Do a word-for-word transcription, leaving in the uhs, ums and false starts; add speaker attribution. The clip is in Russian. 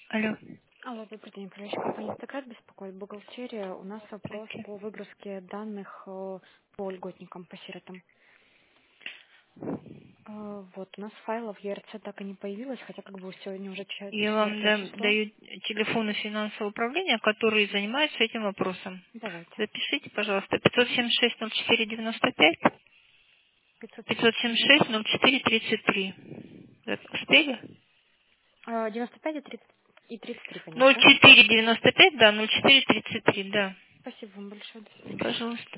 Speaker 1: Алло.
Speaker 2: Алло, добрый день. Управляющая компания «Стократ» беспокоит. Бухгалтерия. У нас вопрос
Speaker 1: Здравствуйте.
Speaker 2: по выгрузке данных э, по льготникам, по сиротам. Э, Вот, у нас файлов E R C так и не появилось, хотя как бы сегодня уже ча-
Speaker 1: Я вам
Speaker 2: четвертое
Speaker 1: да-
Speaker 2: число.
Speaker 1: даю телефоны финансового управления, которые занимаются этим вопросом.
Speaker 2: Давайте.
Speaker 1: Запишите, пожалуйста, пятьсот семьдесят шесть ноль четыре девяносто пять,
Speaker 2: пятьсот
Speaker 1: пятьсот
Speaker 2: семьдесят
Speaker 1: семьдесят
Speaker 2: шесть.
Speaker 1: шесть ноль четыре тридцать три. Зап- Успели?
Speaker 2: Э, девяносто пять и тридцать и тридцать три, понятно,
Speaker 1: ноль
Speaker 2: да?
Speaker 1: четыре девяносто пять, да, ноль четыре тридцать три, да.
Speaker 2: Спасибо вам большое. До свидания.
Speaker 1: Пожалуйста.